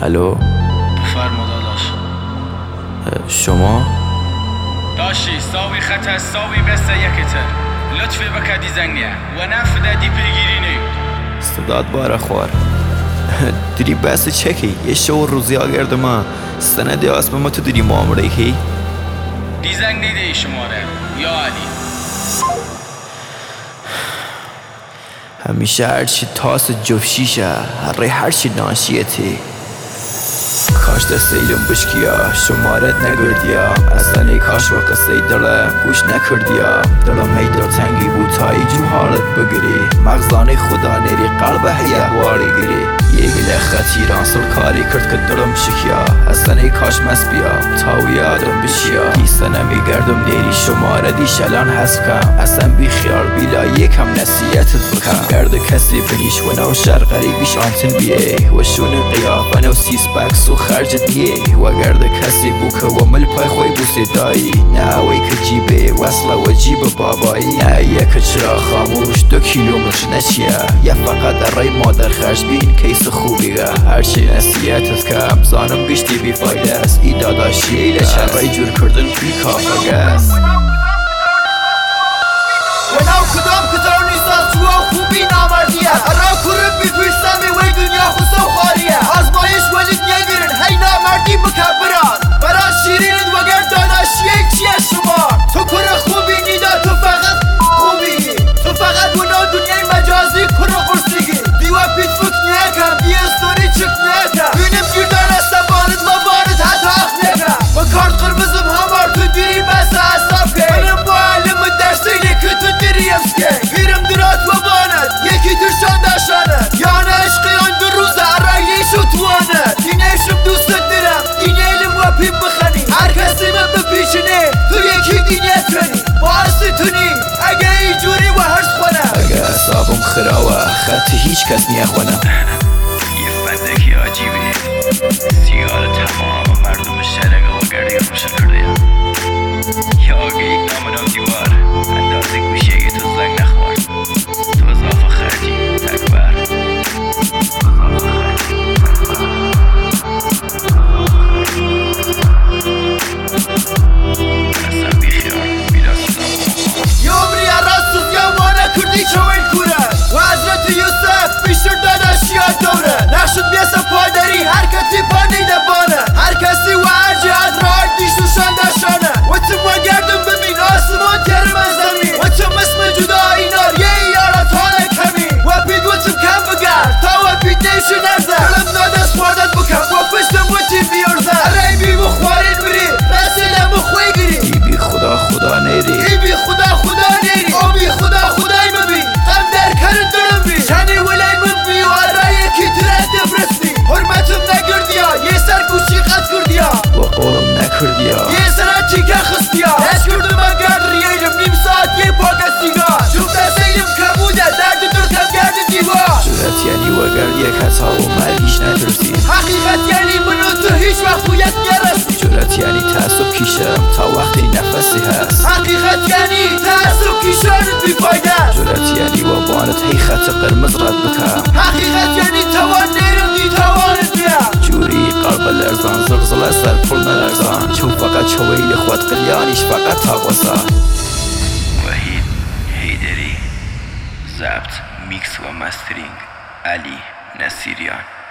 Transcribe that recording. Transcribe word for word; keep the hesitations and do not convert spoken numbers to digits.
الو بفرما داداش. شما؟ داشی ساوی خط ساوی بسته یکتر لطفی بکدی زنگیه و نفده دی پیگیری نیود استداد باره خوار دیری بس چکی یه شو روزی آگرد ما سنده آسم ما تو دیری معامله کی؟ دی زنگ نیده ای شماره یا علی همیشه هرچی تاس جفشیشه هر هرچی ناشیتی کاش دست ایلم بشکیا شمارت نگردیا اصلا ای کاش و قصه دلم گوش نکردیا دلم هی دل تنگی بود تا ای جو حالت بگیری مغزانه خدا نیری قلب هی احواری گیری یه گله خطی رانسل کاری کرد که دلم شکیا اصلا ای کاش مست بیا تا یادم بشیا دیسته نمیگردم نیری شماره دی شلان حس کم اصلا بی خیال بیلا یکم نصیحتت بکم گرد کسی بنیش و نو شر غریبیش آنتن بیه و شون قیافه نو سیس بکس و خرج دیه و گرد کسی بوکه و مل پای خوی بوسی دایی نه اوی که جیبه وصله و جیب بابایی نه یک چرا خاموش دو کیلومتر نچیه یا فقط در رای مادر خرج بین کیس خوبیه هرچی نصیحتت کم زانم گشتی بی فایده است ای داداشی ایله چند رای جور کردن بی کافه است و نو کدام کتر نیست تو خوبی نامردیه ارا کرم بی پیشتمی وی دنیا خسو خاریه آزمایش ولید نگیرن هی نامردی مکبران برا شیرینت وگر داداشیه چیه شما تو کره خوبی نیدا تو فقط خوبی تو فقط ونا دنیای مجازی کره قرصیگی دیوا پیت فک نیکم دی استوری چک نیکم بینم گیردان استبانت و بانت حتی اخ نیکم و کارت قرمزم همار تو دیری بس اصاب که منم با علم درسیلی که تو دیری افسکه بیرم درات و بانت یکی ترشان داشانت یعنی عشقیان دو روز ارائیشو توانت دینیشم دوست درم دینیلم و پیم بخنی هر کسی من بپیشنه تو یکی دینیت کنی باعثی تونی اگه ای جوری و هرس خونم اگه حسابم خراوه خط هیچ کس نیخونم یه فندکی عجیبی سیار تمام مردم شرقه و گرده خوش کرده یا آگه یک نام نو دیوار اندازه گوشه اگه تو زنگ نخوار تو اضافه خرجی تکبر اضافه خرجی اصلا بیخیار بیلا یا عمری راستوز یا مانه کردی چوین کوره و حضرت یوسف بیشتر داداشی ها دوره نقشد بیسا پادری هر کتی پانیده بانه هر کسی و هر جهت راحت دیشتوشان داشانه و تو ما گردم ببین آسمان ترم از زمین و تو مسم جدایی نار یه ایارت حاله کمی و پید و تو کم بگر تا و پید نیشو نزد دلم نادست پادت بکم و پشتم و تی بیارزد اره بی بخوارین بری رسیلم بخوی گیری ای بی خدا خدا نیری ای بی خدا خدا نیری او بی خدا خدای مبی غم در کرد دلم بی چنی ولای من بی و اره یکی ترد دبرستی حرمتم نگردیا یه سر گوشی قد کردیا و قولم نکردیا یه سر چیکه خستیا دست کردم من گرد ریایرم نیم ساعت یه پاک سیگار چون دستیلم کبوده درد در کم گرد دیوار جورت یعنی وگر یک حتا و مرگیش نترسی حقیقت یعنی منو تو هیچ وقت بویت نرسی جورت یعنی تعصب کیشم تا وقتی نفسی هست حقیقت یعنی تعصب کشانت بیفایده جورت یعنی و بانت هی خط قرمز رد بکم حقیقت یعنی توان نیرم دی توانت بیا جوری قلب لرزان زلزله سر پل نلرزان چون فقط چویل خود قلیانیش فقط تاقوسان وحید هیدری ضبط میکس و مسترینگ علی نصیریان